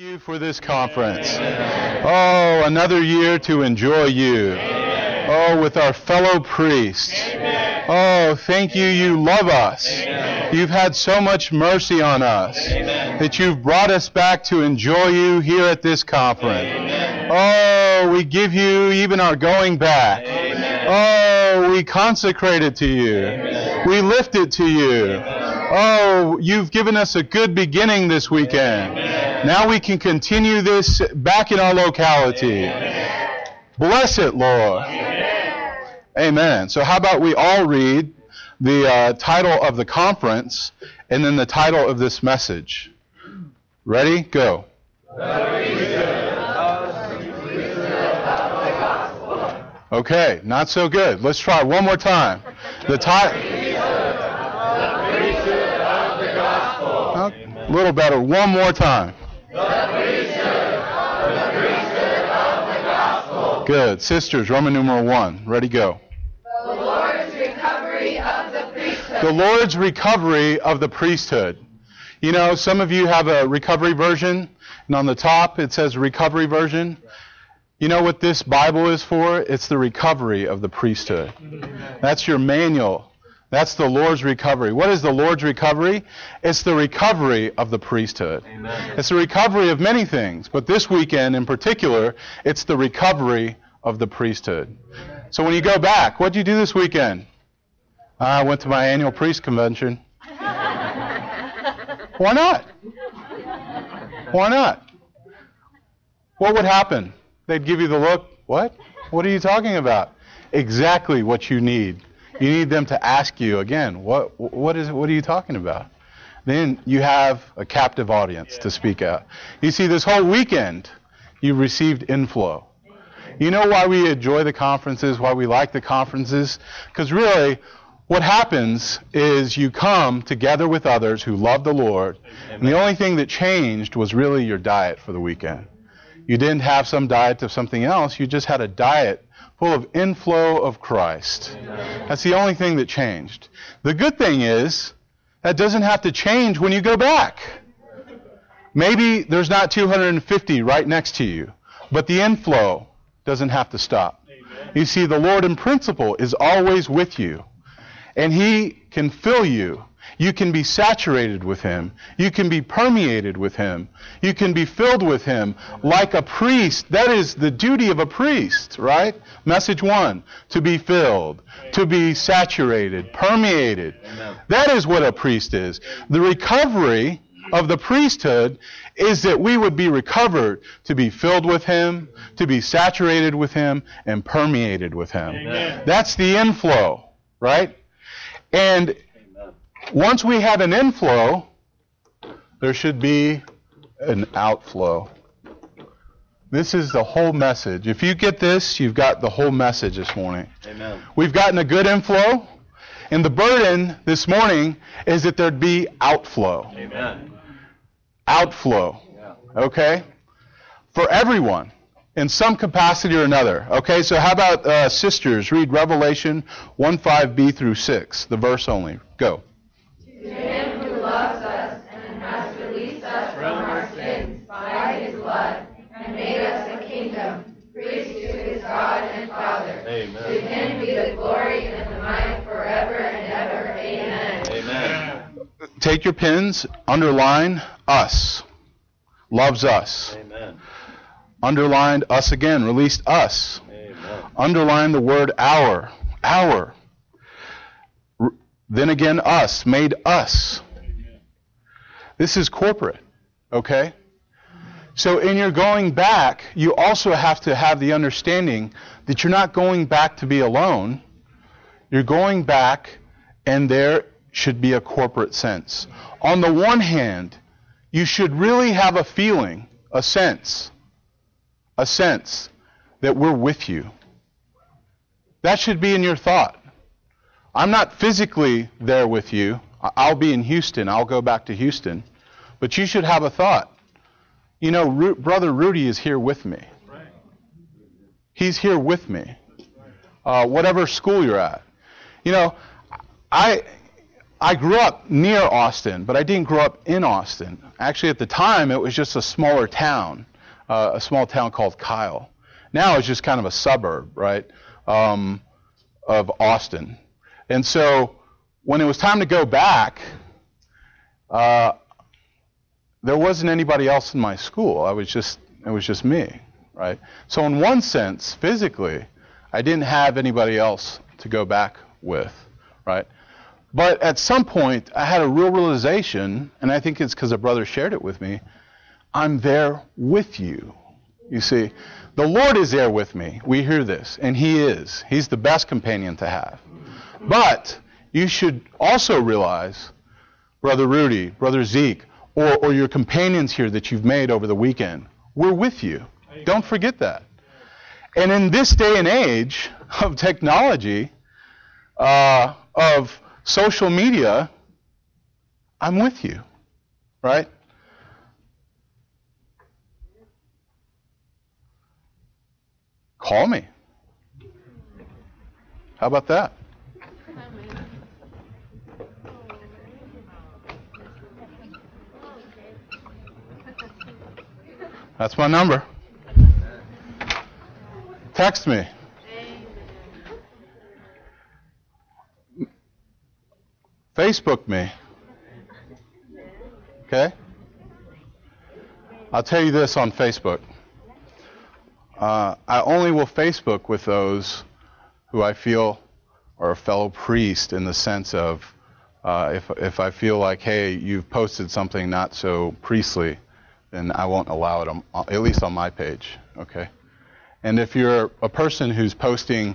you for this conference. Oh, another year to enjoy you. Oh, with our fellow priests. Oh, thank you. You love us. You've had so much mercy on us that you've brought us back to enjoy you here at this conference. Oh, we give you even our going back. Oh, we consecrate it to you. We lift it to you. Oh, you've given us a good beginning this weekend. Now we can continue this back in our locality. Bless it, Lord. Amen. So how about we all read the title of the conference and then the title of this message. Ready? Go. Okay, not so good. Let's try one more time. The title. A little better. One more time. Good. Sisters, Roman numeral 1. Ready, go. The Lord's recovery of the priesthood. The Lord's recovery of the priesthood. You know, some of you have a recovery version, and on the top it says recovery version. You know what this Bible is for? It's the recovery of the priesthood. That's your manual. That's the Lord's recovery. What is the Lord's recovery? It's the recovery of the priesthood. Amen. It's the recovery of many things, but this weekend in particular, it's the recovery of the priesthood. So when you go back, what did you do this weekend? I went to my annual priest convention. Why not? Why not? What would happen? They'd give you the look. What? What are you talking about? Exactly what you need. You need them to ask you again, what are you talking about? Then you have a captive audience to speak out. You see, this whole weekend, you received inflow. You know why we enjoy the conferences, why we like the conferences? Because really, what happens is you come together with others who love the Lord, and the only thing that changed was really your diet for the weekend. You didn't have some diet of something else, you just had a diet full of inflow of Christ. That's the only thing that changed. The good thing is, that doesn't have to change when you go back. Maybe there's not 250 right next to you, but the inflow doesn't have to stop. You see, the Lord in principle is always with you, and He can fill you. You can be saturated with Him. You can be permeated with Him. You can be filled with Him like a priest. That is the duty of a priest, right? Message 1, to be filled, to be saturated, permeated. Amen. That is what a priest is. The recovery of the priesthood is that we would be recovered to be filled with Him, to be saturated with Him, and permeated with Him. Amen. That's the inflow, right? And once we have an inflow, there should be an outflow. This is the whole message. If you get this, you've got the whole message this morning. Amen. We've gotten a good inflow, and the burden this morning is that there'd be outflow. Amen. Outflow. Okay? For everyone, in some capacity or another. Okay, so how about sisters, read Revelation 1:5b through 6, the verse only. Go. To Him who loves us and has released us from our sins by His blood and made us a kingdom, priest to His God and Father. Amen. To Him be the glory and the might forever and ever. Amen. Amen. Take your pens, underline us. Loves us. Amen. Underlined us again, released us. Amen. Underline the word our. Our. Then again, us, made us. This is corporate, okay? So in your going back, you also have to have the understanding that you're not going back to be alone. You're going back, and there should be a corporate sense. On the one hand, you should really have a feeling, a sense that we're with you. That should be in your thought. I'm not physically there with you. I'll be in Houston. I'll go back to Houston. But you should have a thought. You know, Brother Rudy is here with me. He's here with me. Whatever school you're at. You know, I grew up near Austin, but I didn't grow up in Austin. Actually, at the time, it was just a smaller town, a small town called Kyle. Now it's just kind of a suburb, right, of Austin. And so when it was time to go back, there wasn't anybody else in my school. It was just me, right? So in one sense, physically, I didn't have anybody else to go back with, right? But at some point, I had a real realization, and I think it's because a brother shared it with me, I'm there with you. You see, the Lord is there with me. We hear this, and He is. He's the best companion to have. But you should also realize, Brother Rudy, Brother Zeke, or your companions here that you've made over the weekend, we're with you. Don't forget that. And in this day and age of technology, of social media, I'm with you, right? Call me. How about that? That's my number. Text me. Facebook me. Okay? I'll tell you this on Facebook. I only will Facebook with those who I feel are a fellow priest, in the sense of if I feel like, hey, you've posted something not so priestly, then I won't allow it, at least on my page. Okay? And if you're a person who's posting,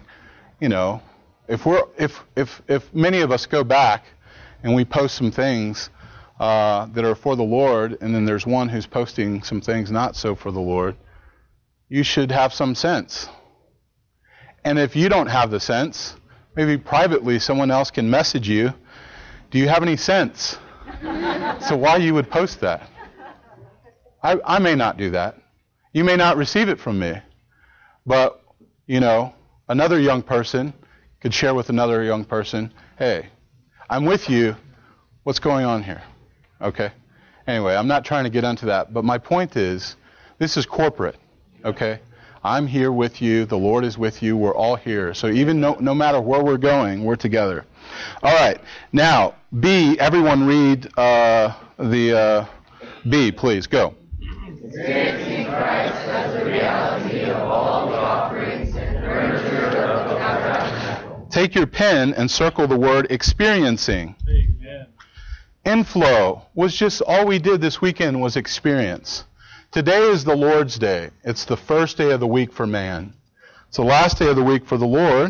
if many of us go back and we post some things that are for the Lord, and then there's one who's posting some things not so for the Lord, you should have some sense. And if you don't have the sense, maybe privately someone else can message you, do you have any sense? So why you would post that? I may not do that. You may not receive it from me. But, another young person could share with another young person, hey, I'm with you. What's going on here? Okay? Anyway, I'm not trying to get into that. But my point is, this is corporate. Okay? I'm here with you. The Lord is with you. We're all here. So even no matter where we're going, we're together. All right. Now, B, everyone read the B, please. Go. Experiencing Christ as the reality of all the offerings and furniture of the tabernacle. Take your pen and circle the word experiencing. Amen. Inflow was just all we did this weekend was experience. Today is the Lord's Day. It's the first day of the week for man. It's the last day of the week for the Lord.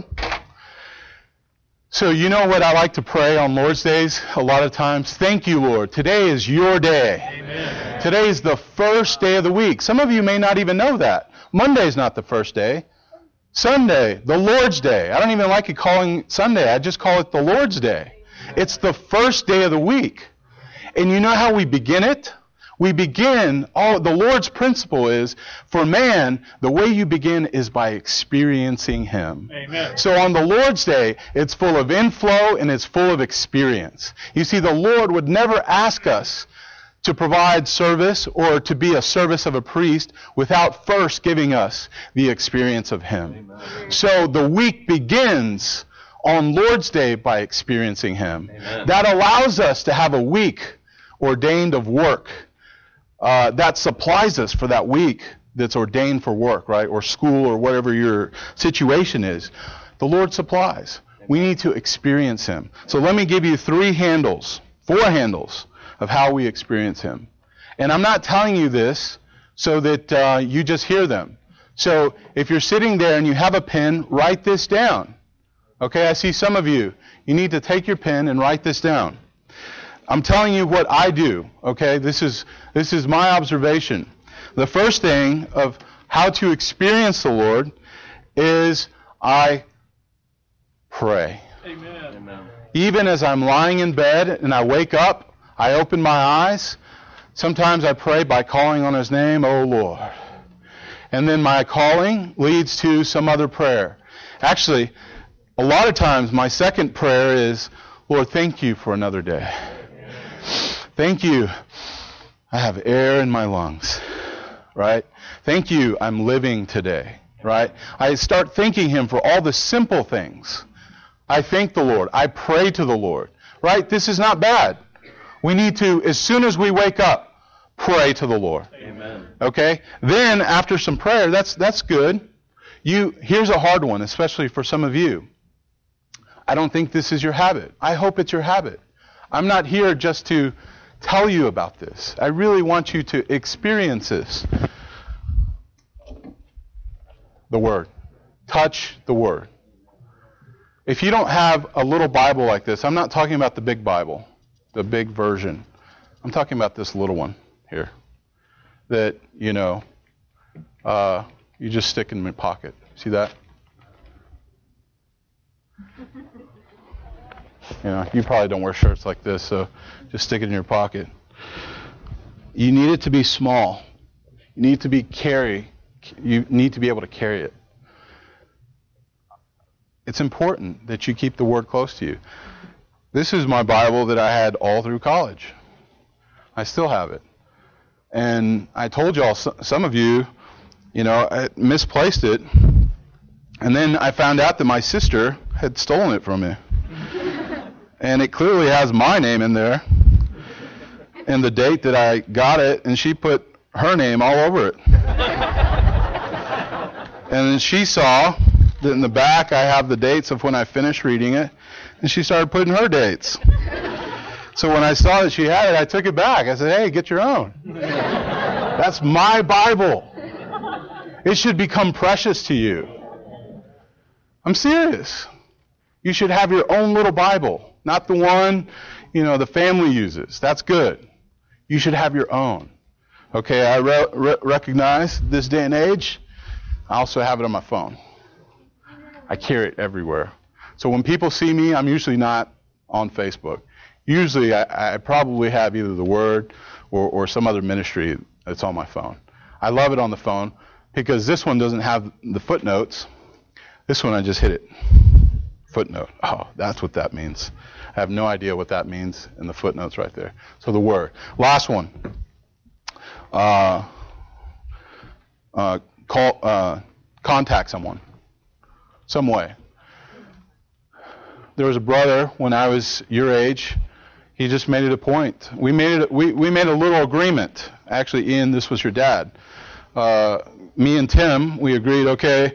So you know what I like to pray on Lord's Days a lot of times? Thank you, Lord. Today is your day. Amen. Today is the first day of the week. Some of you may not even know that. Monday's not the first day. Sunday, the Lord's Day. I don't even like it calling Sunday. I just call it the Lord's Day. It's the first day of the week. And you know how we begin it? We begin, the Lord's principle is, for man, the way you begin is by experiencing Him. Amen. So on the Lord's Day, it's full of inflow and it's full of experience. You see, the Lord would never ask us to provide service or to be a service of a priest without first giving us the experience of Him. Amen. So the week begins on Lord's Day by experiencing Him. Amen. That allows us to have a week ordained of work. That supplies us for that week that's ordained for work, right? Or school or whatever your situation is. The Lord supplies. We need to experience Him. So let me give you 4 handles of how we experience Him. And I'm not telling you this so that you just hear them. So if you're sitting there and you have a pen, write this down. Okay, I see some of you. You need to take your pen and write this down. I'm telling you what I do, okay? This is my observation. The first thing of how to experience the Lord is I pray. Amen. Even as I'm lying in bed and I wake up, I open my eyes. Sometimes I pray by calling on His name, oh Lord. And then my calling leads to some other prayer. Actually, a lot of times my second prayer is, Lord, thank you for another day. Thank you. I have air in my lungs, right? Thank you. I'm living today, right? I start thanking Him for all the simple things. I thank the Lord. I pray to the Lord, right? This is not bad. We need to, as soon as we wake up, pray to the Lord. Amen. Okay? Then, after some prayer, that's good. Here's a hard one, especially for some of you. I don't think this is your habit. I hope it's your habit. I'm not here just to tell you about this. I really want you to experience this. The Word. Touch the Word. If you don't have a little Bible like this, I'm not talking about the big Bible, the big version. I'm talking about this little one here that, you just stick in your pocket. See that? You probably don't wear shirts like this, so just stick it in your pocket. You need it to be small. You need to be You need to be able to carry it. It's important that you keep the Word close to you. This is my Bible that I had all through college. I still have it. And I told y'all, some of you, I misplaced it. And then I found out that my sister had stolen it from me. And it clearly has my name in there. And the date that I got it, and she put her name all over it. And then she saw that in the back I have the dates of when I finished reading it, and she started putting her dates. So when I saw that she had it, I took it back. I said, hey, get your own. That's my Bible. It should become precious to you. I'm serious. You should have your own little Bible, not the one, the family uses. That's good. You should have your own. Okay, I recognize this day and age. I also have it on my phone. I carry it everywhere. So when people see me, I'm usually not on Facebook. Usually I probably have either the Word or some other ministry that's on my phone. I love it on the phone because this one doesn't have the footnotes. This one I just hit it. Footnote. Oh, that's what that means. I have no idea what that means in the footnotes right there. So the Word. Last one. Contact someone. Some way. There was a brother when I was your age. He just made it a point. We made a little agreement. Actually, Ian, this was your dad. Me and Tim, we agreed. Okay,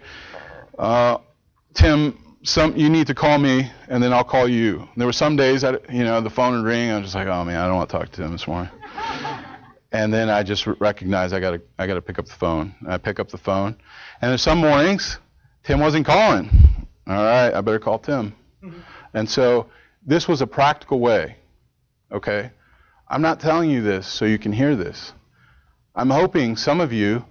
Tim, you need to call me, and then I'll call you. And there were some days that the phone would ring. I was just like, oh man, I don't want to talk to Tim this morning. And then I just recognized I got to pick up the phone. I pick up the phone, and there's some mornings Tim wasn't calling. All right, I better call Tim. And so this was a practical way. Okay, I'm not telling you this so you can hear this. I'm hoping some of you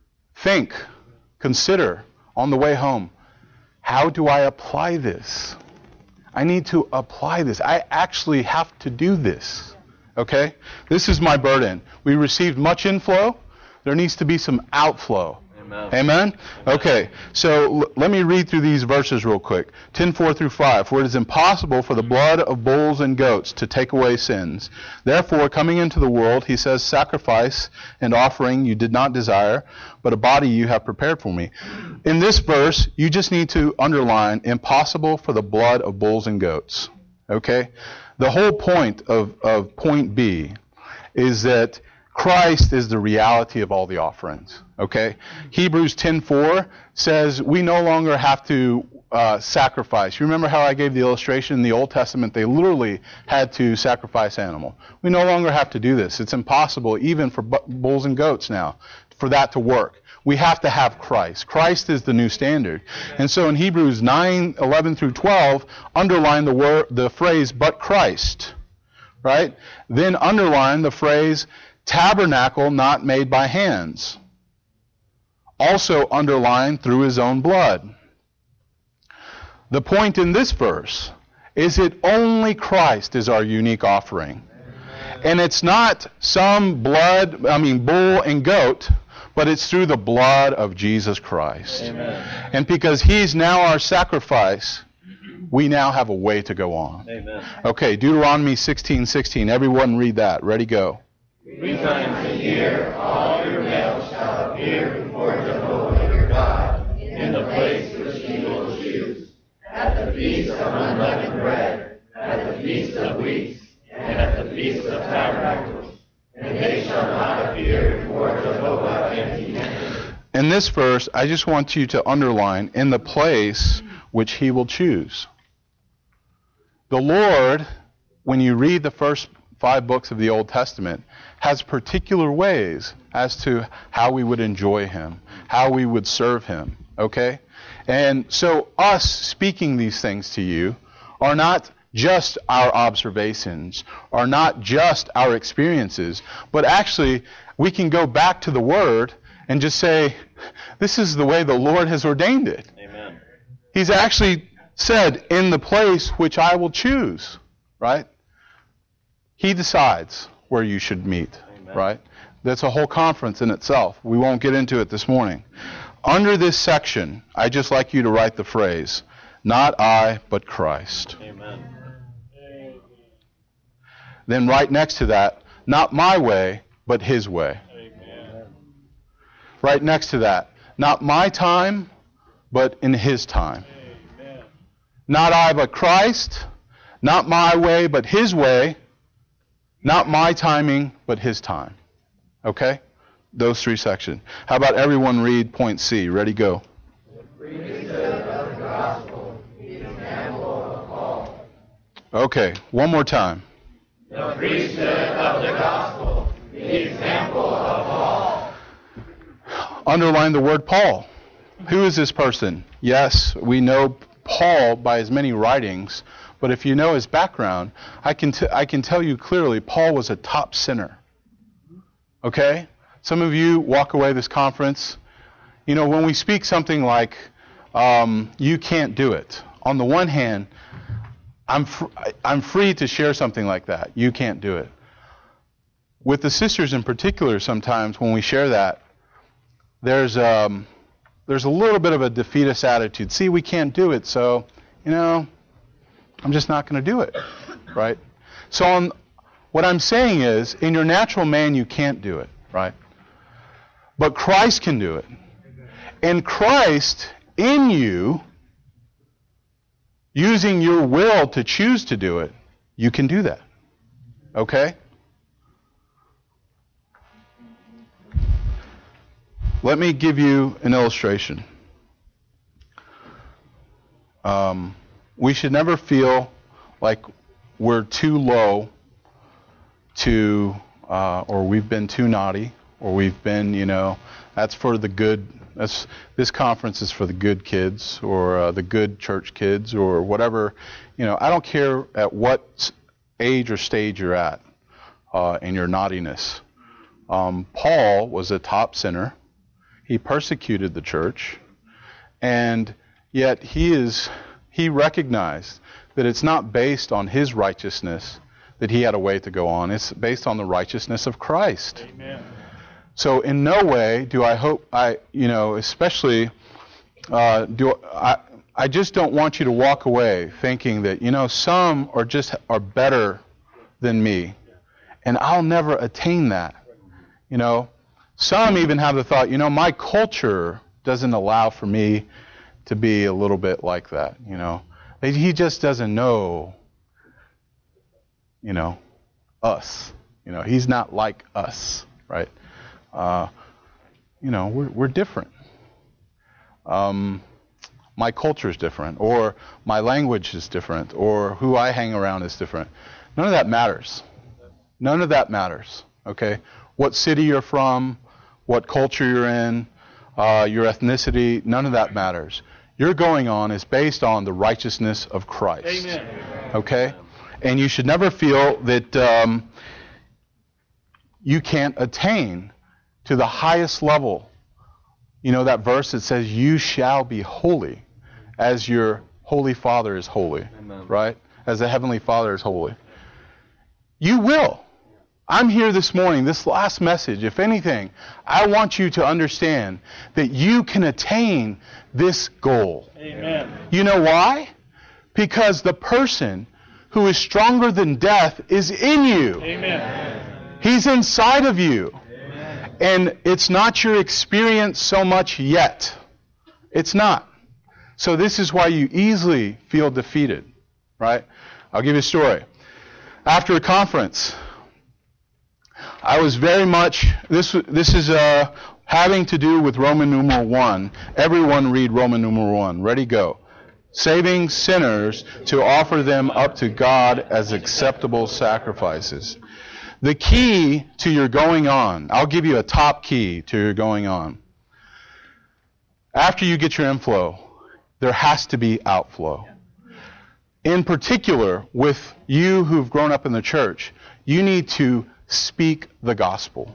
consider on the way home, how do I apply this? I need to apply this. I actually have to do this. Okay? This is my burden. We received much inflow. There needs to be some outflow. Amen? Amen? Okay. So let me read through these verses real quick. 10:4-5. For it is impossible for the blood of bulls and goats to take away sins. Therefore, coming into the world, he says, sacrifice and offering you did not desire, but a body you have prepared for me. In this verse, you just need to underline impossible for the blood of bulls and goats. Okay? The whole point of point B is that Christ is the reality of all the offerings. Okay? Hebrews 10:4 says we no longer have to sacrifice. You remember how I gave the illustration in the Old Testament? They literally had to sacrifice animal. We no longer have to do this. It's impossible even for bulls and goats now for that to work. We have to have Christ. Christ is the new standard. And so in Hebrews 9:11-12, underline the phrase, but Christ. Right? Then underline the phrase, tabernacle not made by hands. Also underline through his own blood. The point in this verse is that only Christ is our unique offering. And it's not some bull and goat, but it's through the blood of Jesus Christ. Amen. And because he's now our sacrifice, we now have a way to go on. Amen. Okay, Deuteronomy 16:16. Everyone read that. Ready, go. 3 times a year all your males shall appear before Jehovah your God in the place which he will choose, at the feast of unleavened bread, at the feast of weeks, and at the feast of tabernacles, and they shall not appear before Jehovah empty-handed. In this verse, I just want you to underline, in the place which he will choose. The Lord, when you read the first 5 books of the Old Testament, has particular ways as to how we would enjoy him, how we would serve him, okay? And so us speaking these things to you are not just our observations, are not just our experiences, but actually we can go back to the Word and just say, this is the way the Lord has ordained it. Amen. He's actually said, in the place which I will choose, right? He decides where you should meet, Amen. right? That's a whole conference in itself. We won't get into it this morning. Under this section, I'd just like you to write the phrase, not I, but Christ. Amen. Then right next to that, not my way, but his way. Amen. Right next to that, not my time, but in his time. Amen. Not I, but Christ. Not my way, but his way. Not my timing, but his time. Okay? Those 3 sections. How about everyone read point C? Ready, go. Okay, one more time. The priesthood of the gospel, the example of all. Underline the word Paul. Who is this person? Yes, we know Paul by his many writings, but if you know his background, I can tell you clearly Paul was a top sinner. Okay? Some of you walk away this conference, you know, when we speak something like, you can't do it, on the one hand, I'm free to share something like that. You can't do it. With the sisters in particular, sometimes when we share that, there's a little bit of a defeatist attitude. See, we can't do it, so, you know, I'm just not going to do it, right? So what I'm saying is, in your natural man, you can't do it, right? But Christ can do it. And Christ in you, using your will to choose to do it, you can do that. Okay? Let me give you an illustration. We should never feel like we're too low to, or we've been too naughty, or we've been, you know, that's for the good. This conference is for the good kids, or the good church kids, or whatever. You know, I don't care at what age or stage you're at in your naughtiness. Paul was a top sinner. He persecuted the church, and yet he recognized that it's not based on his righteousness that he had a way to go on. It's based on the righteousness of Christ. Amen. So in no way do I hope, I just don't want you to walk away thinking that, you know, some are better than me, and I'll never attain that. You know, some even have the thought, you know, my culture doesn't allow for me to be a little bit like that, you know. He just doesn't know, you know, us. You know, he's not like us, right? You know, we're different. My culture is different, or my language is different, or who I hang around is different. None of that matters. None of that matters, okay? What city you're from, what culture you're in, your ethnicity, none of that matters. Your going on is based on the righteousness of Christ. Amen. Okay? And you should never feel that you can't attain to the highest level. You know that verse that says, you shall be holy as your holy Father is holy. Amen. Right? As the Heavenly Father is holy. You will. I'm here this morning, this last message, if anything, I want you to understand that you can attain this goal. Amen. You know why? Because the person who is stronger than death is in you. Amen. He's inside of you. And it's not your experience so much yet. It's not. So this is why you easily feel defeated, right? I'll give you a story. After a conference, I was very much, this is having to do with Roman numeral 1. Everyone read Roman numeral 1. Ready, go. Saving sinners to offer them up to God as acceptable sacrifices. The key to your going on, I'll give you a top key to your going on. After you get your inflow, there has to be outflow. In particular, with you who've grown up in the church, you need to speak the gospel.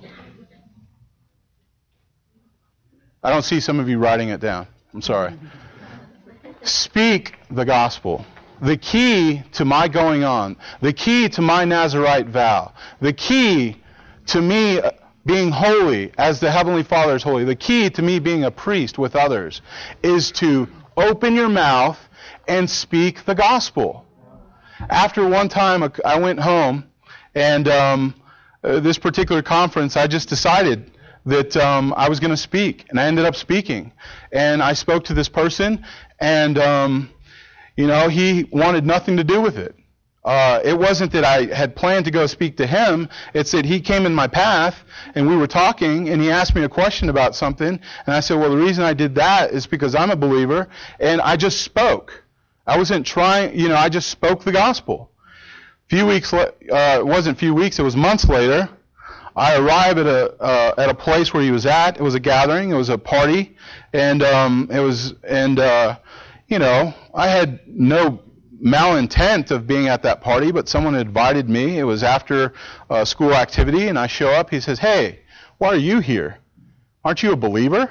I don't see some of you writing it down. I'm sorry. Speak the gospel. The key to my going on, the key to my Nazirite vow, the key to me being holy as the Heavenly Father is holy, the key to me being a priest with others is to open your mouth and speak the gospel. After one time I went home, and this particular conference, I just decided that I was going to speak, and I ended up speaking. And I spoke to this person, and he wanted nothing to do with it. It wasn't that I had planned to go speak to him. It's that he came in my path, and we were talking, and he asked me a question about something. And I said, well, the reason I did that is because I'm a believer, and I just spoke. I wasn't trying, I just spoke the gospel. It wasn't a few weeks, it was months later. I arrived at a place where he was at. It was a gathering, it was a party, and I had no malintent of being at that party, but someone invited me. It was after school activity, and I show up. He says, hey, why are you here? Aren't you a believer?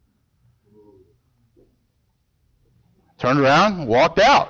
Turned around, walked out.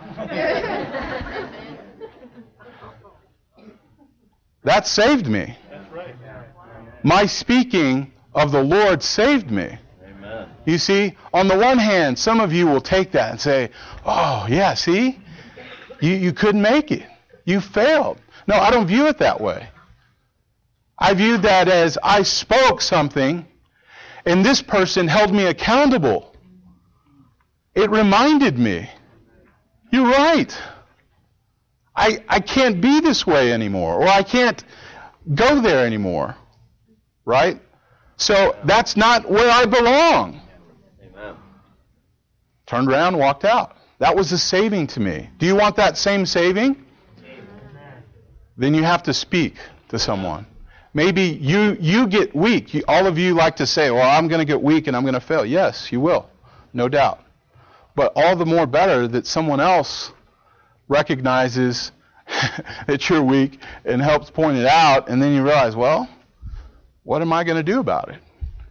That saved me. That's right. My speaking of the Lord saved me. Amen. You see, on the one hand, some of you will take that and say, oh, yeah, see? You couldn't make it. You failed. No, I don't view it that way. I viewed that as I spoke something, and this person held me accountable. It reminded me, you're right. I can't be this way anymore, or I can't go there anymore. Right? So that's not where I belong. Amen. Turned around, walked out. That was a saving to me. Do you want that same saving? Amen. Then you have to speak to someone. Maybe you get weak. All of you like to say, well, I'm going to get weak and I'm going to fail. Yes, you will. No doubt. But all the more better that someone else recognizes that you're weak and helps point it out, and then you realize, well, what am I going to do about it?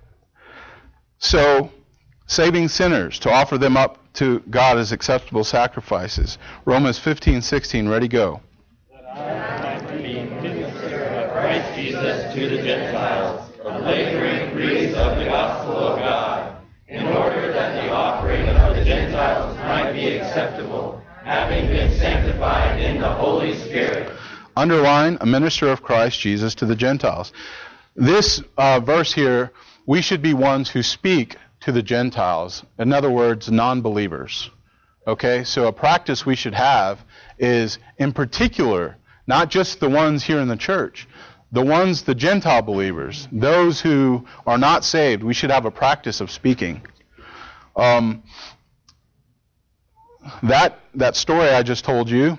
So, saving sinners, to offer them up to God as acceptable sacrifices. Romans 15:16, ready, go. That I might be minister of Christ Jesus to the Gentiles, a laboring priest of the gospel of God, in order that the offering of the Gentiles might be acceptable, having been sanctified in the Holy Spirit. Underline, a minister of Christ Jesus to the Gentiles. This verse here, we should be ones who speak to the Gentiles. In other words, non-believers. Okay, so a practice we should have is, in particular, not just the ones here in the church, the Gentile believers, those who are not saved, we should have a practice of speaking. That story I just told you,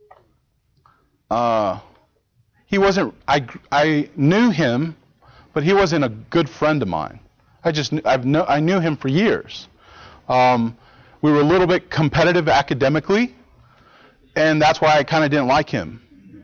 he wasn't. I knew him, but he wasn't a good friend of mine. I knew him for years. We were a little bit competitive academically, and that's why I kind of didn't like him,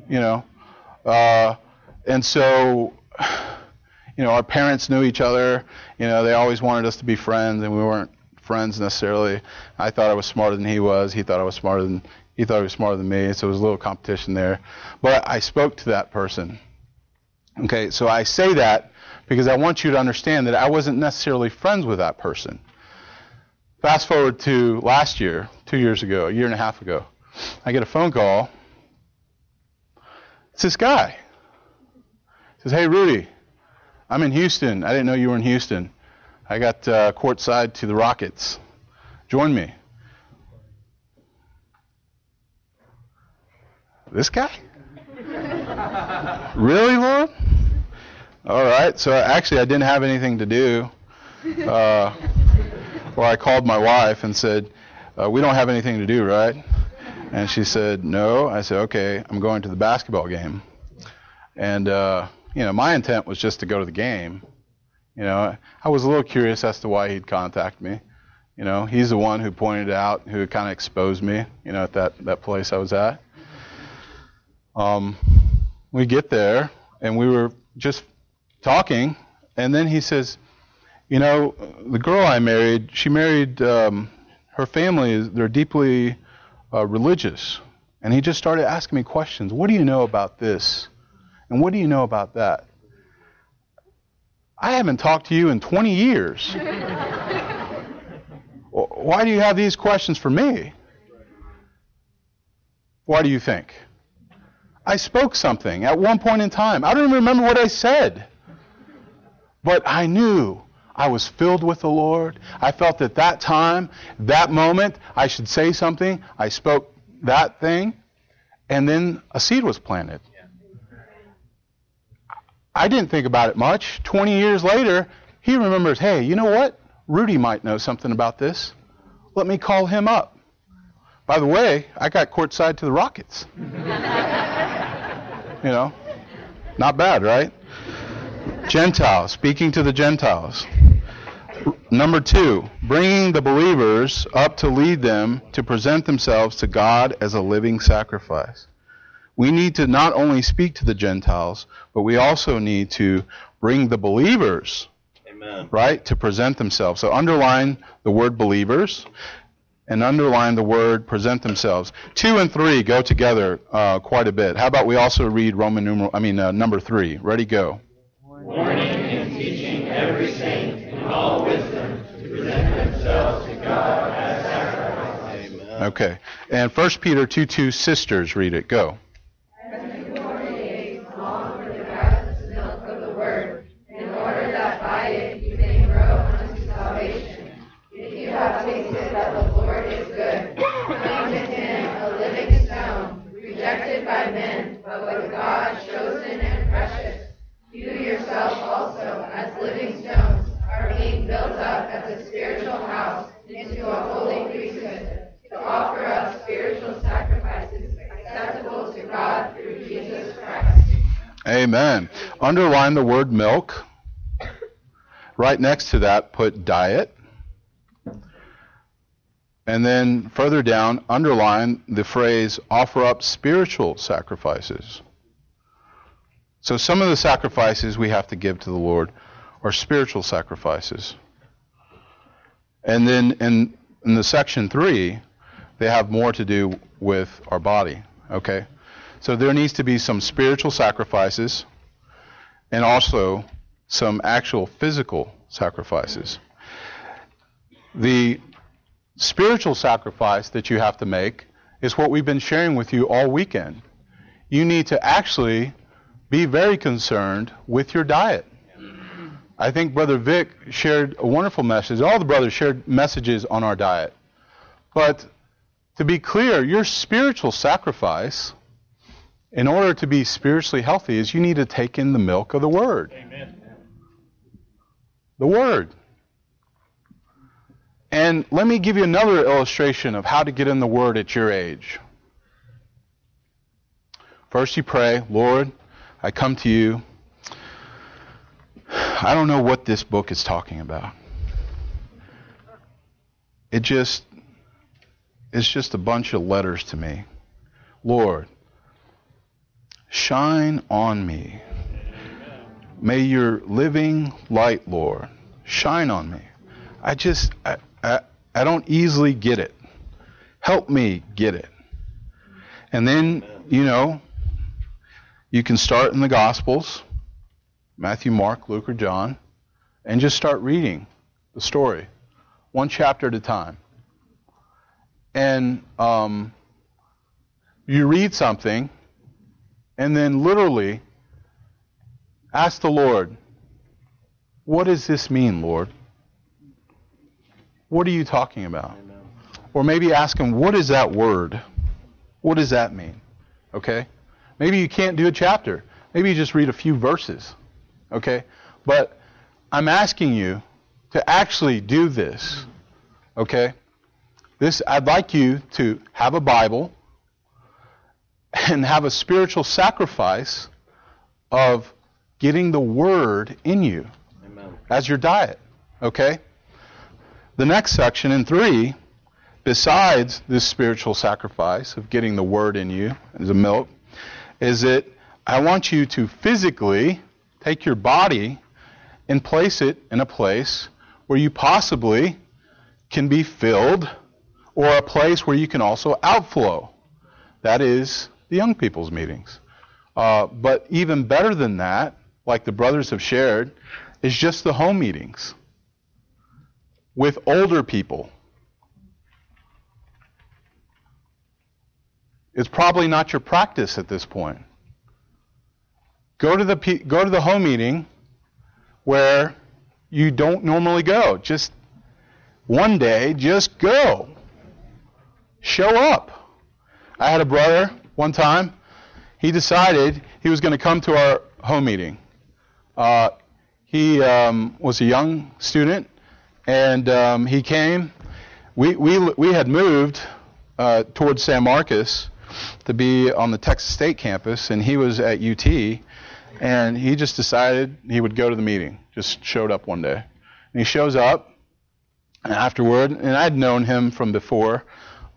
And so, our parents knew each other. They always wanted us to be friends, and we weren't friends necessarily. I thought I was smarter than he was. He thought he was smarter than me. So there was a little competition there. But I spoke to that person. Okay, so I say that because I want you to understand that I wasn't necessarily friends with that person. Fast forward to last year, 2 years ago, a year and a half ago. I get a phone call. It's this guy. He says, "Hey, Rudy, I'm in Houston. I didn't know you were in Houston. I got courtside to the Rockets. Join me." This guy? Really, Lord? All right. So actually, I didn't have anything to do. Well, I called my wife and said, "We don't have anything to do, right?" And she said, "No." I said, "Okay, I'm going to the basketball game." And, my intent was just to go to the game. I was a little curious as to why he'd contact me. He's the one who pointed out, who kind of exposed me, at that place I was at. We get there, and we were just talking, and then he says, the girl I married, she married, her family, they're deeply religious. And he just started asking me questions. What do you know about this? And what do you know about that? I haven't talked to you in 20 years. Why do you have these questions for me? Why do you think? I spoke something at one point in time. I don't even remember what I said. But I knew I was filled with the Lord. I felt at that time, that moment, I should say something. I spoke that thing, and then a seed was planted. I didn't think about it much. 20 years later, he remembers, hey, you know what? Rudy might know something about this. Let me call him up. By the way, I got courtside to the Rockets. Not bad, right? Gentiles, speaking to the Gentiles. Number 2, bringing the believers up to lead them to present themselves to God as a living sacrifice. We need to not only speak to the Gentiles, but we also need to bring the believers, Amen, right, to present themselves. So underline the word believers and underline the word present themselves. 2 and 3 go together quite a bit. How about we also read number 3. Ready, go. Warning and teaching every saint in all wisdom to present themselves to God as sacrifice. Amen. Okay. And 1 Peter 2:2, sisters, read it. Go. By men, but with God chosen and precious. You yourself also, as living stones, are being built up as a spiritual house into a holy priesthood, to offer up spiritual sacrifices acceptable to God through Jesus Christ. Amen. Underline the word milk. Right next to that, put diet. And then further down, underline the phrase, offer up spiritual sacrifices. So some of the sacrifices we have to give to the Lord are spiritual sacrifices. And then in the section 3, they have more to do with our body. Okay? So there needs to be some spiritual sacrifices and also some actual physical sacrifices. The spiritual sacrifice that you have to make is what we've been sharing with you all weekend. You need to actually be very concerned with your diet. I think Brother Vic shared a wonderful message. All the brothers shared messages on our diet. But to be clear, your spiritual sacrifice, in order to be spiritually healthy, is you need to take in the milk of the Word. Amen. The Word. And let me give you another illustration of how to get in the Word at your age. First you pray, Lord, I come to you. I don't know what this book is talking about. It's just a bunch of letters to me. Lord, shine on me. May your living light, Lord, shine on me. I don't easily get it. Help me get it. And then, you can start in the Gospels, Matthew, Mark, Luke, or John, and just start reading the story, one chapter at a time. And you read something and then literally ask the Lord, what does this mean, Lord? What are you talking about? Or maybe ask him, what is that word? What does that mean? Okay? Maybe you can't do a chapter. Maybe you just read a few verses. Okay? But I'm asking you to actually do this. Okay? I'd like you to have a Bible and have a spiritual sacrifice of getting the Word in you. Amen. As your diet. Okay? The next section in 3, besides this spiritual sacrifice of getting the Word in you as a milk, is that I want you to physically take your body and place it in a place where you possibly can be filled, or a place where you can also outflow. That is the young people's meetings. But even better than that, like the brothers have shared, is just the home meetings with older people. It's probably not your practice at this point. Go to the home meeting where you don't normally go. Just one day, just go. Show up. I had a brother one time. He decided he was going to come to our home meeting. He was a young student, and he came. We had moved towards San Marcos to be on the Texas State campus, and he was at UT, and he just decided he would go to the meeting. Just showed up one day. And he shows up, and afterward, and I'd known him from before,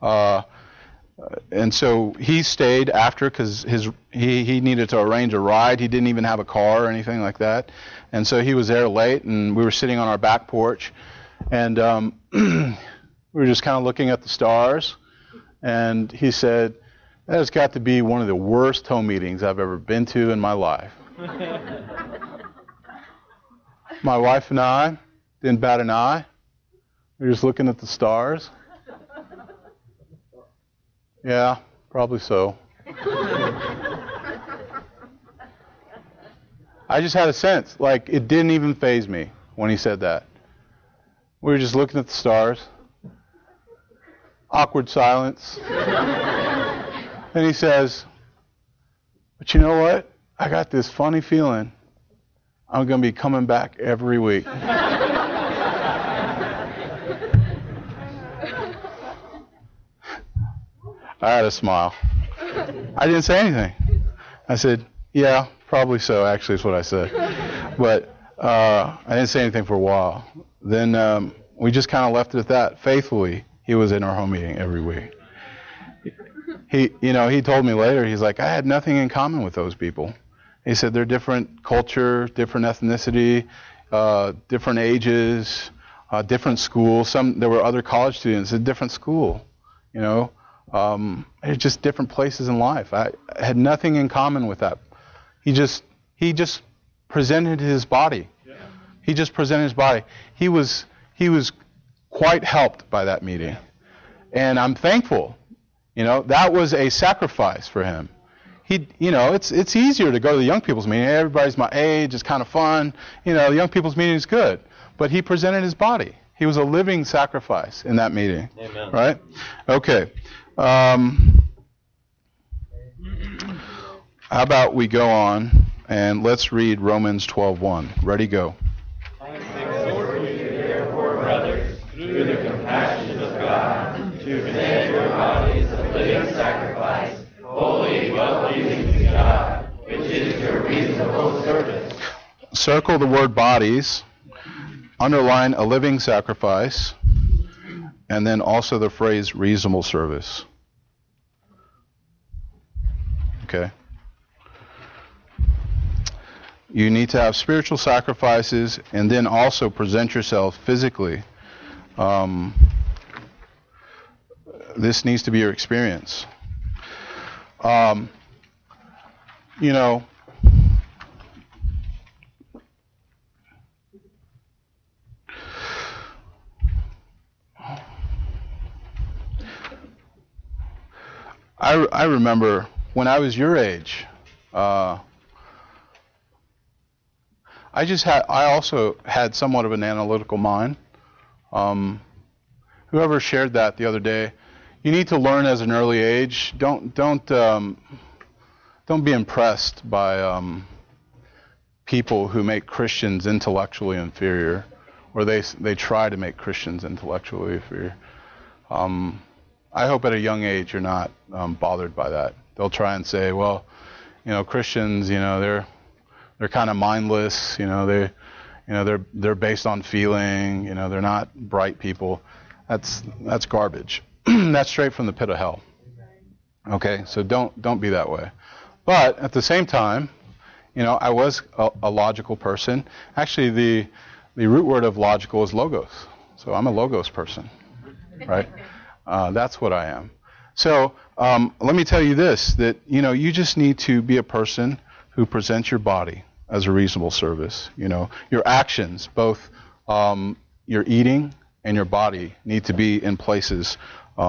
and so he stayed after because he needed to arrange a ride. He didn't even have a car or anything like that. And so he was there late, and we were sitting on our back porch, and we were just kind of looking at the stars. And he said, that has got to be one of the worst home meetings I've ever been to in my life. My wife and I didn't bat an eye. We were just looking at the stars. Yeah, probably so. I just had a sense, like it didn't even faze me when he said that. We were just looking at the stars. Awkward silence. And he says, but you know what? I got this funny feeling I'm going to be coming back every week. I had a smile. I didn't say anything. I said, yeah, probably so, actually is what I said. But I didn't say anything for a while. Then we just kind of left it at that. Faithfully, he was in our home meeting every week. He told me later, he's like, I had nothing in common with those people. He said they're different culture, different ethnicity, different ages, different schools. There were other college students at different school, It's just different places in life. I had nothing in common with that. He just presented his body. Yeah. He just presented his body. He was quite helped by that meeting, and I'm thankful. That was a sacrifice for him. It's easier to go to the young people's meeting. Everybody's my age. It's kind of fun. The young people's meeting is good, but he presented his body. He was a living sacrifice in that meeting. Amen. Right? Okay. How about we go on and let's read Romans 12:1. Ready, go. I exhort you, therefore, brothers, through the compassion of God, to present your bodies a living sacrifice, holy, well-pleasing to God, which is your reasonable service. Circle the word bodies, underline a living sacrifice, and then also the phrase reasonable service. Okay. You need to have spiritual sacrifices and then also present yourself physically. This needs to be your experience. I remember when I was your age, I also had somewhat of an analytical mind. Whoever shared that the other day, you need to learn as an early age. Don't be impressed by people who make Christians intellectually inferior, or they try to make Christians intellectually inferior. I hope at a young age you're not bothered by that. They'll try and say, well, Christians, they're kind of mindless. They're based on feeling. They're not bright people. That's garbage. That's straight from the pit of hell. Okay, so don't be that way. But at the same time, I was a logical person. Actually, the root word of logical is logos. So I'm a logos person, right? That's what I am. So let me tell you this, that you just need to be a person who presents your body as a reasonable service. Your actions, both your eating and your body, need to be in places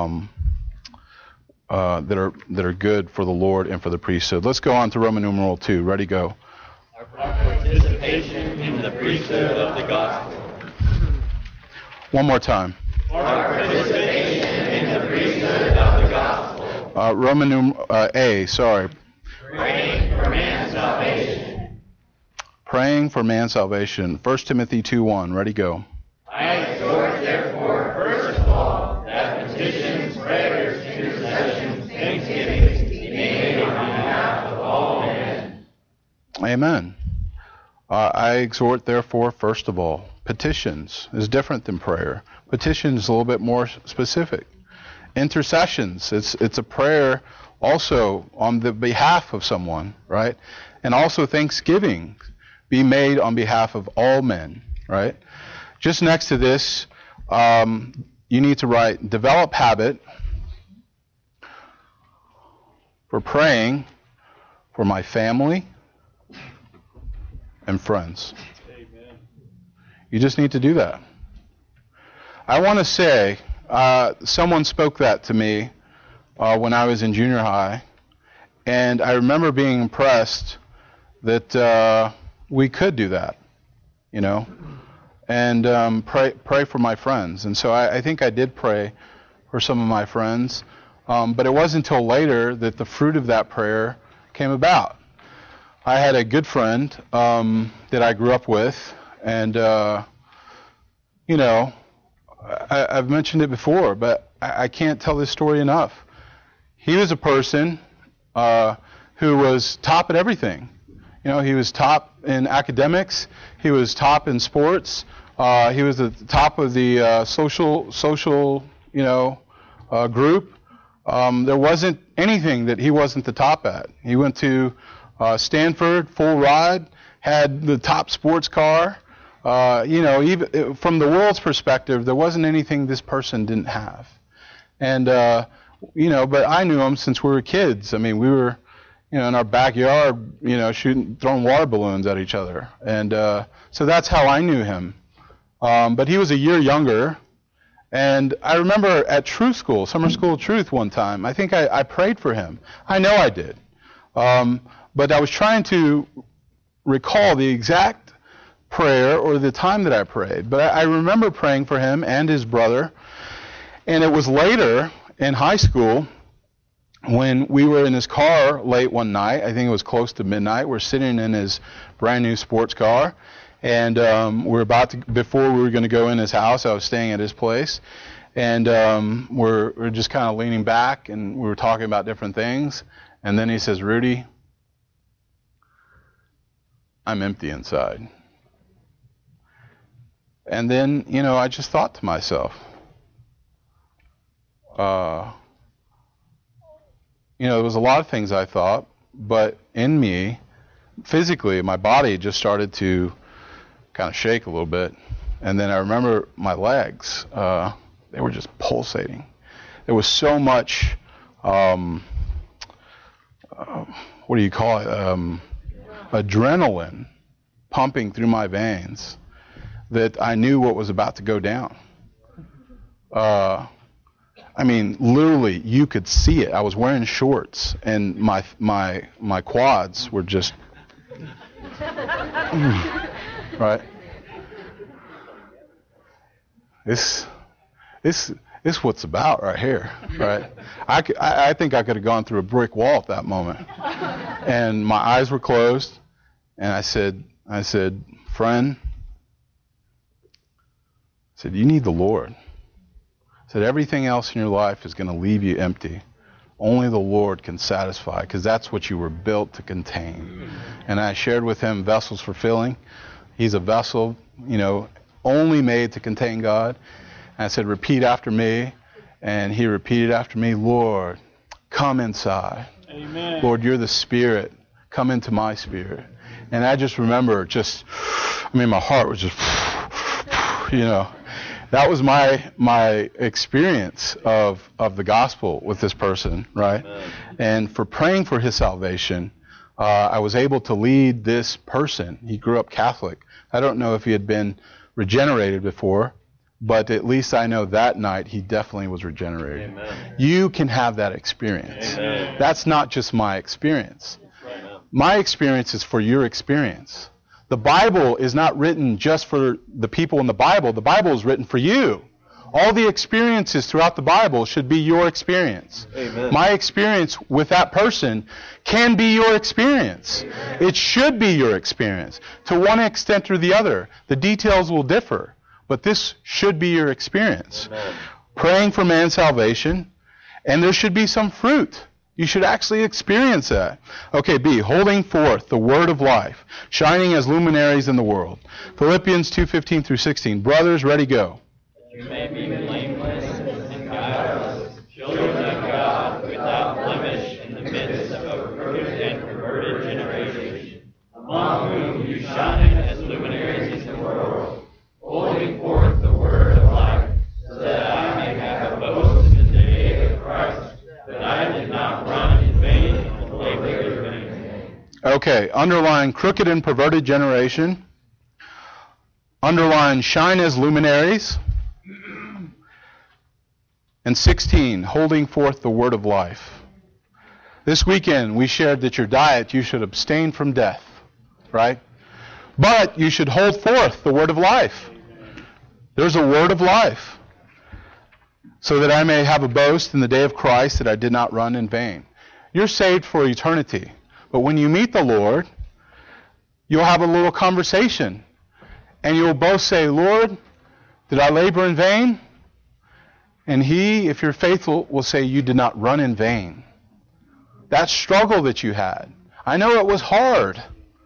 that are good for the Lord and for the priesthood. Let's go on to Roman numeral 2. Ready, go. Our participation in the priesthood of the gospel. One more time. Our participation in the priesthood of the gospel. Roman numeral A. Sorry. Praying for man's salvation. Praying for man's salvation. 1 Timothy 2:1. Ready, go. I exhort, therefore, first of all, that petitions, prayers, intercessions, thanksgivings be made on behalf of all men. Amen. I exhort, therefore, first of all. Petitions is different than prayer. Petitions is a little bit more specific. Intercessions, it's a prayer also on the behalf of someone, right? And also thanksgiving be made on behalf of all men, right? Just next to this, you need to write, develop habit for praying for my family and friends. Amen. You just need to do that. I want to say, someone spoke that to me when I was in junior high, and I remember being impressed that we could do that, and pray for my friends. And so I think I did pray for some of my friends, but it wasn't until later that the fruit of that prayer came about. I had a good friend that I grew up with, and I've mentioned it before, but I can't tell this story enough. He was a person who was top at everything. He was top in academics. He was top in sports. He was at the top of the social group. There wasn't anything that he wasn't the top at. He went to Stanford, full ride, had the top sports car. Even from the world's perspective, there wasn't anything this person didn't have. And, but I knew him since we were kids. I mean, we were, in our backyard, throwing water balloons at each other. And so that's how I knew him. But he was a year younger. And I remember at Truth School, Summer School of Truth one time, I think I prayed for him. I know I did. But I was trying to recall the exact prayer or the time that I prayed. But I remember praying for him and his brother. And it was later in high school when we were in his car late one night. I think it was close to midnight. We're sitting in his brand new sports car. And before we were going to go in his house, I was staying at his place. And we're just kind of leaning back, and we were talking about different things. And then he says, Rudy, I'm empty inside. And then, I just thought to myself, there was a lot of things I thought, but in me, physically, my body just started to kind of shake a little bit. And then I remember my legs, they were just pulsating. There was so much, what do you call it, adrenaline pumping through my veins that I knew what was about to go down. I mean, literally, you could see it. I was wearing shorts, and my quads were just, right? This what's about right here, right? I think I could have gone through a brick wall at that moment. And my eyes were closed, and I said, friend, I said, you need the Lord. I said, everything else in your life is going to leave you empty. Only the Lord can satisfy, because that's what you were built to contain. And I shared with him vessels for filling. He's a vessel, only made to contain God. And I said, repeat after me. And he repeated after me, Lord, come inside. Amen. Lord, you're the Spirit. Come into my spirit. And I just remember my heart was just, that was my experience of the gospel with this person, right? Amen. And for praying for his salvation, I was able to lead this person. He grew up Catholic. I don't know if he had been regenerated before, but at least I know that night he definitely was regenerated. Amen. You can have that experience. Amen. That's not just my experience. Amen. My experience is for your experience. The Bible is not written just for the people in the Bible. The Bible is written for you. All the experiences throughout the Bible should be your experience. Amen. My experience with that person can be your experience. It should be your experience. To one extent or the other. The details will differ. But this should be your experience. Amen. Praying for man's salvation, and there should be some fruit. You should actually experience that. Okay, B, holding forth the word of life, shining as luminaries in the world. Philippians 2:15 through 16. Brothers, ready, go. You may be blameless and guileless, children of God, without blemish in the midst of a crooked and perverted generation, among whom you shine as luminaries in the world, holding forth the word of life, so that I may have a boast in the day of Christ, that I did not run in vain and labor in vain. Okay, underline crooked and perverted generation. Underline shine as luminaries. And 16, holding forth the word of life. This weekend we shared that your diet, you should abstain from death, right? But you should hold forth the word of life. There's a word of life. So that I may have a boast in the day of Christ, that I did not run in vain. You're saved for eternity. But when you meet the Lord, you'll have a little conversation. And you'll both say, Lord, did I labor in vain? And he, if you're faithful, will say, you did not run in vain. That struggle that you had. I know it was hard.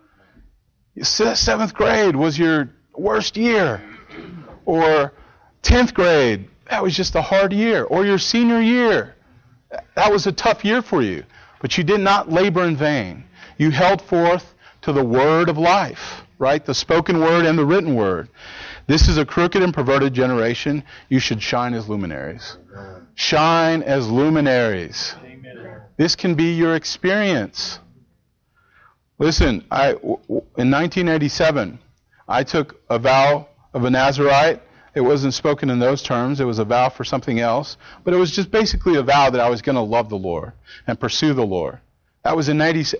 7th grade was your worst year. Or 10th grade, that was just a hard year. Or your senior year, that was a tough year for you. But you did not labor in vain. You held forth to the word of life, right? The spoken word and the written word. This is a crooked and perverted generation. You should shine as luminaries. Shine as luminaries. This can be your experience. Listen, in 1987, I took a vow of a Nazirite. It wasn't spoken in those terms. It was a vow for something else. But it was just basically a vow that I was going to love the Lord and pursue the Lord. That was in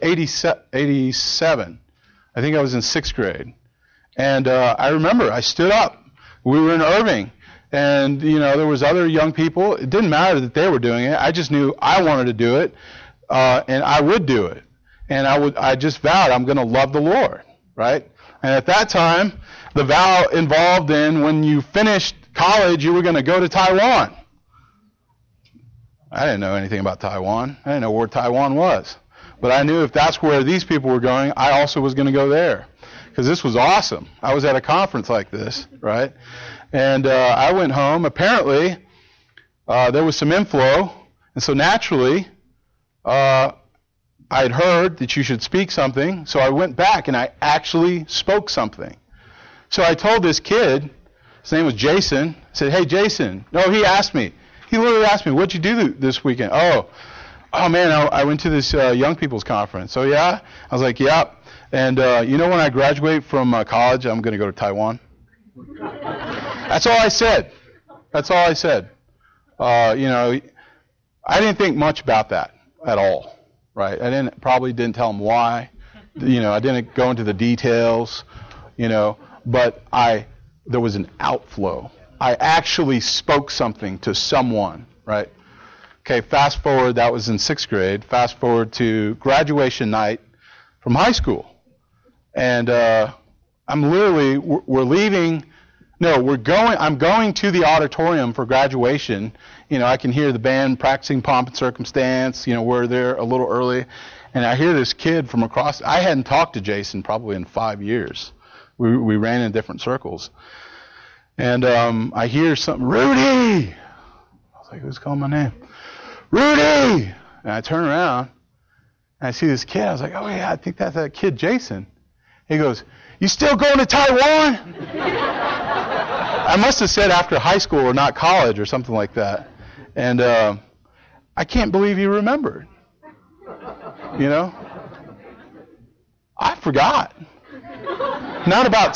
87. I think I was in 6th grade. And I remember I stood up. We were in Irving. And, there was other young people. It didn't matter that they were doing it. I just knew I wanted to do it. And I would do it. And I just vowed I'm going to love the Lord. Right? And at that time, the vow involved in when you finished college, you were going to go to Taiwan. I didn't know anything about Taiwan. I didn't know where Taiwan was. But I knew if that's where these people were going, I also was going to go there. Because this was awesome. I was at a conference like this, right? And I went home. Apparently, there was some inflow. And so naturally, I had heard that you should speak something. So I went back and I actually spoke something. So I told this kid, his name was Jason. I said, hey, Jason. No, he asked me. He literally asked me, what'd you do this weekend? Oh man, I went to this young people's conference. So yeah? I was like, yep. And when I graduate from college, I'm going to go to Taiwan. That's all I said. That's all I said. I didn't think much about that at all, right? I probably didn't tell him why. I didn't go into the details, but there was an outflow. I actually spoke something to someone, right? Okay, fast forward, that was in 6th grade. Fast forward to graduation night from high school. And I'm going to the auditorium for graduation. I can hear the band practicing Pomp and Circumstance. We're there a little early. And I hear this kid from across. I hadn't talked to Jason probably in 5 years. We ran in different circles. And I hear something, Rudy! I was like, who's calling my name? Rudy! And I turn around, and I see this kid. I was like, oh, yeah, I think that's that kid, Jason. He goes, you still going to Taiwan? I must have said after high school or not college or something like that. And I can't believe he remembered. I forgot. Not about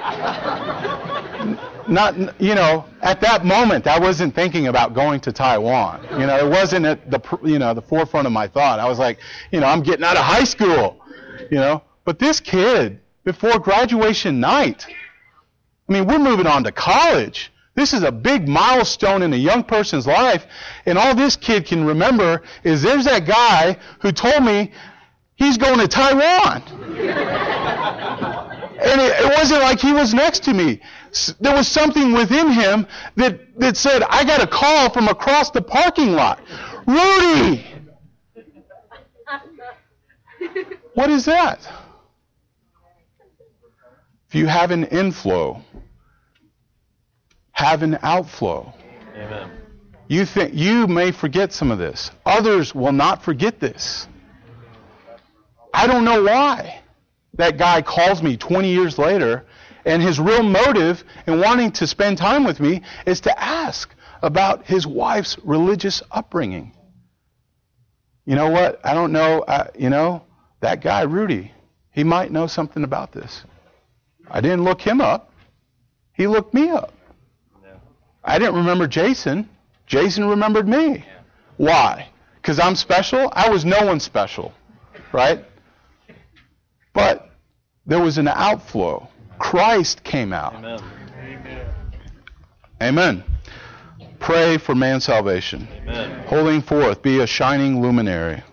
at that moment, I wasn't thinking about going to Taiwan. It wasn't at the forefront of my thought. I was like, I'm getting out of high school, But this kid, before graduation night, we're moving on to college. This is a big milestone in a young person's life, and all this kid can remember is there's that guy who told me he's going to Taiwan. And it wasn't like he was next to me. There was something within him that said, I got a call from across the parking lot. Rudy! What is that? If you have an inflow, have an outflow. Amen. You may forget some of this. Others will not forget this. I don't know why that guy calls me 20 years later, and his real motive in wanting to spend time with me is to ask about his wife's religious upbringing. You know what? I don't know. That guy, Rudy, he might know something about this. I didn't look him up. He looked me up. I didn't remember Jason. Jason remembered me. Yeah. Why? Because I'm special? I was no one special, right? But there was an outflow. Christ came out. Amen. Amen. Pray for man's salvation. Amen. Holding forth, be a shining luminary.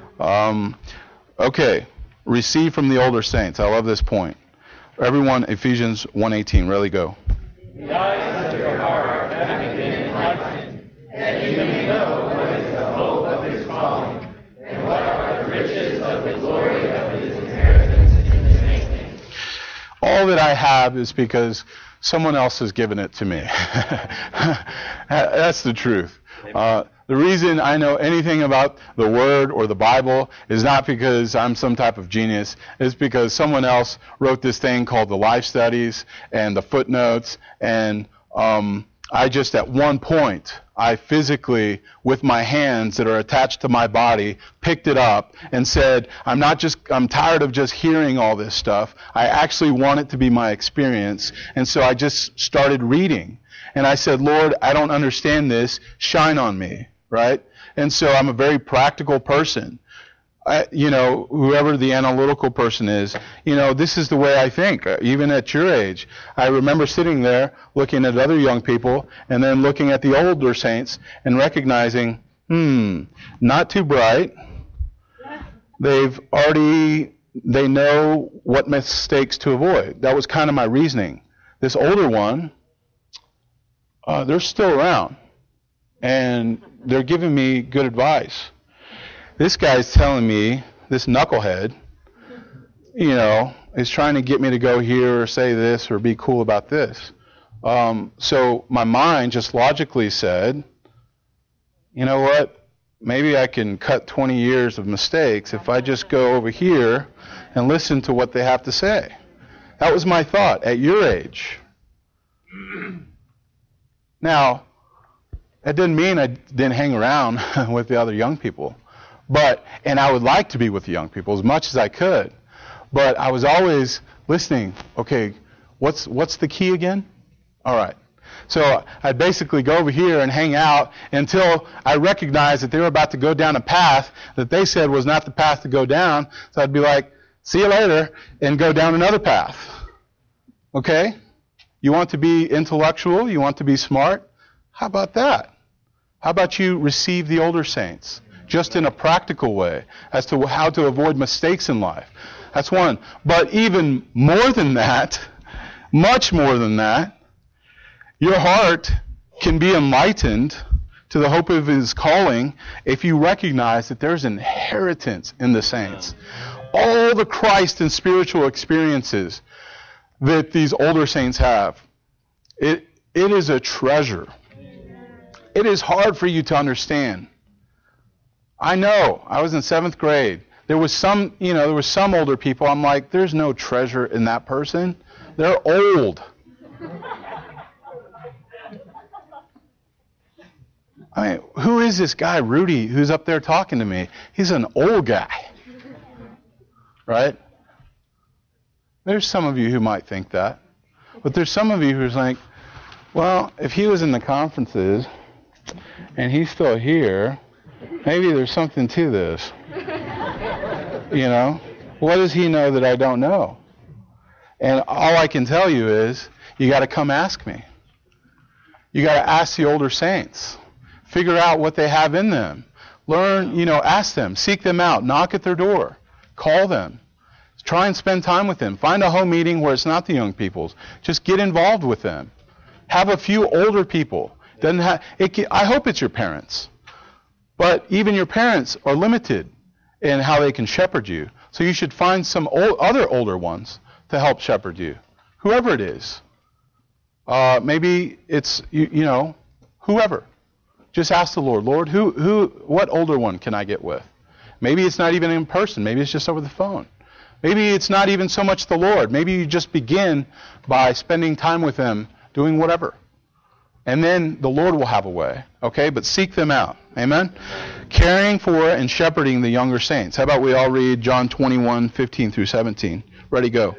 Okay, receive from the older saints. I love this point. Everyone, Ephesians 1:18, really go. The eyes of your heart having been enlightened, that you may know what is the hope of his calling, and what are the riches of the glory of his inheritance in the saints. All that I have is because someone else has given it to me. That's the truth. The reason I know anything about the Word or the Bible is not because I'm some type of genius. It's because someone else wrote this thing called the Life Studies and the footnotes. And I just, at one point, I physically, with my hands that are attached to my body, picked it up and said, I'm tired of just hearing all this stuff. I actually want it to be my experience. And so I just started reading. And I said, Lord, I don't understand this. Shine on me, right? And so I'm a very practical person. Whoever the analytical person is, this is the way I think, even at your age. I remember sitting there looking at other young people and then looking at the older saints and recognizing, not too bright. They know what mistakes to avoid. That was kind of my reasoning. This older one, they're still around, and they're giving me good advice. This guy's telling me, this knucklehead, is trying to get me to go here or say this or be cool about this. So my mind just logically said, you know what, maybe I can cut 20 years of mistakes if I just go over here and listen to what they have to say. That was my thought at your age. Now, that didn't mean I didn't hang around with the other young people. And I would like to be with the young people as much as I could. But I was always listening. Okay, what's the key again? All right. So I'd basically go over here and hang out until I recognized that they were about to go down a path that they said was not the path to go down. So I'd be like, see you later, and go down another path. Okay? You want to be intellectual? You want to be smart? How about that? How about you receive the older saints? Just in a practical way as to how to avoid mistakes in life. That's one. But even more than that, much more than that, your heart can be enlightened to the hope of His calling if you recognize that there's inheritance in the saints. All the Christ and spiritual experiences that these older saints have, it is a treasure. It is hard for you to understand. I know. I was in 7th grade. There was some older people. I'm like, there's no treasure in that person. They're old. I mean, who is this guy, Rudy, who's up there talking to me? He's an old guy. Right? There's some of you who might think that. But there's some of you who's like, well, if he was in the conferences and he's still here, maybe there's something to this. You know? What does he know that I don't know? And all I can tell you is, you got to come ask me. You got to ask the older saints. Figure out what they have in them. Learn, ask them. Seek them out. Knock at their door. Call them. Try and spend time with them. Find a home meeting where it's not the young people's. Just get involved with them. Have a few older people. I hope it's your parents. But even your parents are limited in how they can shepherd you. So you should find some other older ones to help shepherd you. Whoever it is. Maybe it's, whoever. Just ask the Lord, what older one can I get with? Maybe it's not even in person. Maybe it's just over the phone. Maybe it's not even so much the Lord. Maybe you just begin by spending time with them, doing whatever. And then the Lord will have a way. Okay? But seek them out. Amen? Caring for and shepherding the younger saints. How about we all read John 21:15 through 17? Ready, go.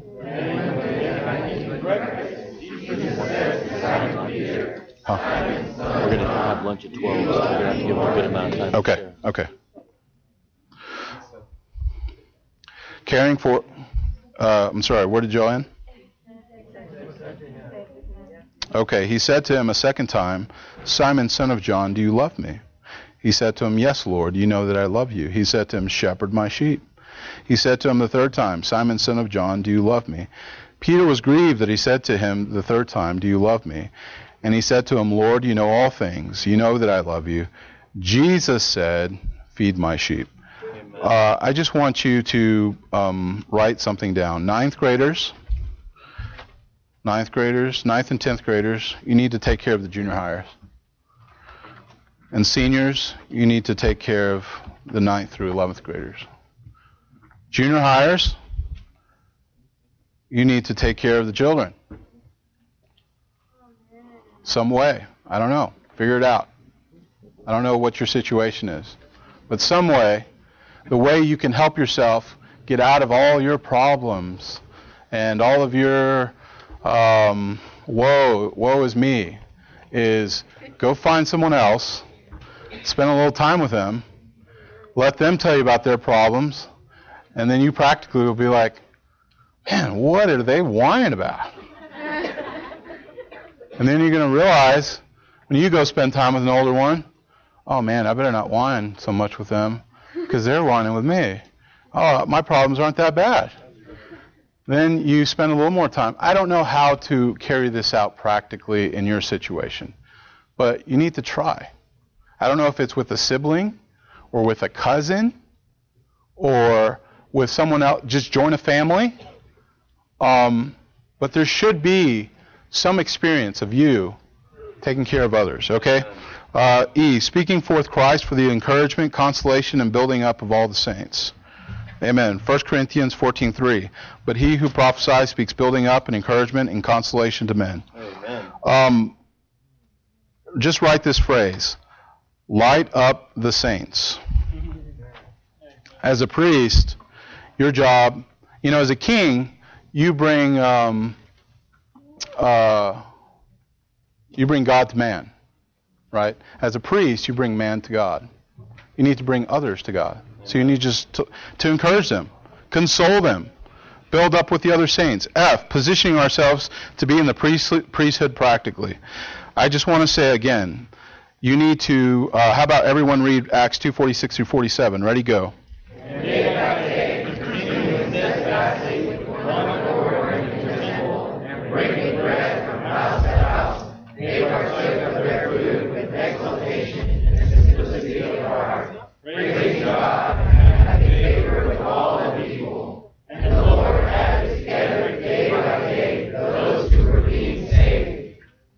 We're going to have lunch at 12, so we're going to have to give them a good amount of time. Okay. Caring for, I'm sorry, where did y'all end? Okay, he said to him a second time, Simon, son of John, do you love me? He said to him, yes, Lord, you know that I love you. He said to him, shepherd my sheep. He said to him the third time, Simon, son of John, do you love me? Peter was grieved that he said to him the third time, do you love me? And he said to him, Lord, you know all things. You know that I love you. Jesus said, feed my sheep. I just want you to write something down. Ninth graders, 9th and 10th graders, you need to take care of the junior hires. And seniors, you need to take care of the 9th through 11th graders. Junior hires, you need to take care of the children. Some way. I don't know. Figure it out. I don't know what your situation is. But some way, the way you can help yourself get out of all your problems and all of your woe is me, is go find someone else, spend a little time with them, let them tell you about their problems, and then you practically will be like, man, what are they whining about? And then you're going to realize, when you go spend time with an older one, oh man, I better not whine so much with them, because they're whining with me. Oh, my problems aren't that bad. Then you spend a little more time. I don't know how to carry this out practically in your situation, but you need to try. I don't know if it's with a sibling or with a cousin or with someone else. Just join a family. But there should be some experience of you taking care of others, okay? E, speaking forth Christ for the encouragement, consolation, and building up of all the saints. Amen. 1 Corinthians 14:3. But he who prophesies speaks building up and encouragement and consolation to men. Amen. Just write this phrase. Light up the saints. As a priest, your job, as a king, you bring You bring God to man, right? As a priest, you bring man to God. You need to bring others to God. So you need just to encourage them, console them, build up with the other saints. F, positioning ourselves to be in the priesthood practically. I just want to say again, you need to, how about everyone read Acts 2:46 through 47. Ready, go. And day by day, continuing with this fasting, with one accord in the temple, and breaking bread from house to house, they partook of their food with exultation and simplicity of heart, praising God and having favor with all the people. And the Lord added together day by day those who were being saved.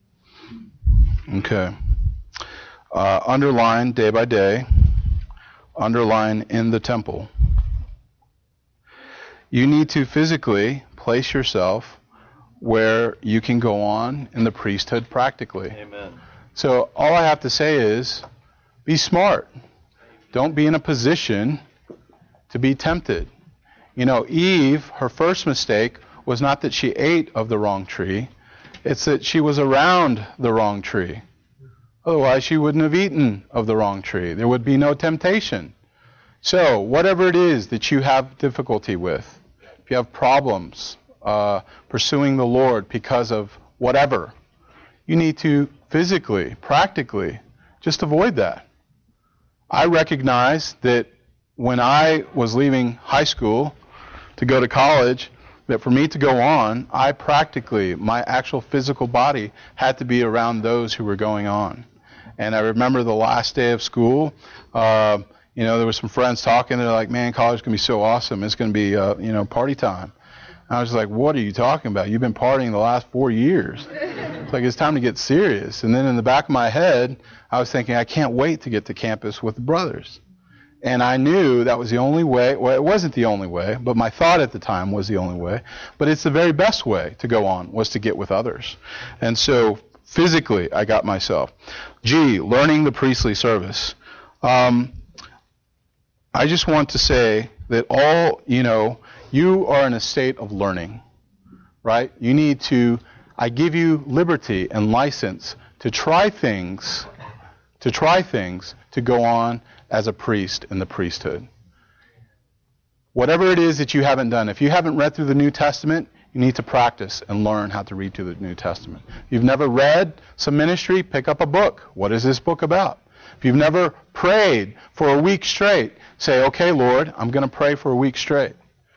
Okay. Underline day by day. Underline in the temple. You need to physically place yourself where you can go on in the priesthood practically. Amen. So all I have to say is, be smart. Don't be in a position to be tempted. You know, Eve, her first mistake was not that she ate of the wrong tree. It's that she was around the wrong tree. Otherwise, she wouldn't have eaten of the wrong tree. There would be no temptation. So, whatever it is that you have difficulty with, if you have problems pursuing the Lord because of whatever, you need to physically, practically, just avoid that. I recognize that when I was leaving high school to go to college, that for me to go on, I practically, my actual physical body had to be around those who were going on. And I remember the last day of school, there were some friends talking, they're like, man, college is going to be so awesome, it's going to be, party time. And I was like, what are you talking about? You've been partying the last 4 years. It's like, it's time to get serious. And then in the back of my head, I was thinking, I can't wait to get to campus with the brothers. And I knew that was the only way. Well, it wasn't the only way, but my thought at the time was the only way. But it's the very best way to go on, was to get with others. And so physically, I got myself. G, learning the priestly service. I just want to say that you are in a state of learning, right? You need to, I give you liberty and license to try things to go on as a priest in the priesthood. Whatever it is that you haven't done, if you haven't read through the New Testament, you need to practice and learn how to read through the New Testament. If you've never read some ministry, pick up a book. What is this book about? If you've never prayed for a week straight, say, okay, Lord, I'm going to pray for a week straight.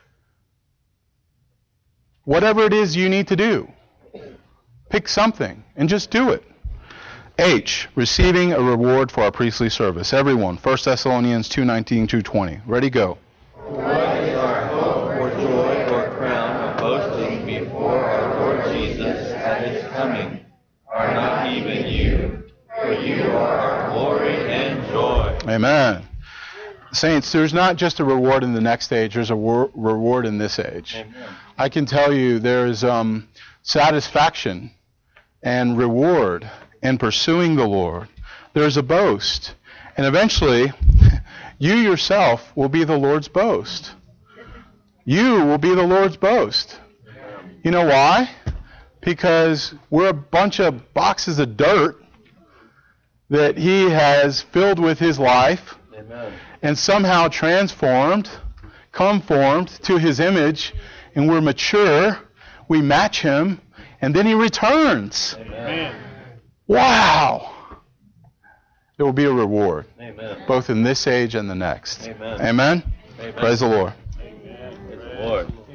Whatever it is you need to do, pick something and just do it. H, receiving a reward for our priestly service. Everyone, 1 Thessalonians 2:19-20. Ready, go. What is our hope or joy or crown of boasting before our Lord Jesus at his coming? Are not even you, for you are our glory and joy. Amen. Saints, there's not just a reward in the next age, there's a reward in this age. Amen. I can tell you there's satisfaction and reward in pursuing the Lord. There's a boast. And eventually, you yourself will be the Lord's boast. You will be the Lord's boast. You know why? Because we're a bunch of boxes of dirt that he has filled with his life. Amen. And somehow transformed, conformed to his image, and we're mature, we match him, and then he returns. Amen. Wow! There will be a reward, Amen. both in this age and the next. Amen. Amen? Amen. Praise the Lord. Amen. Praise the Lord.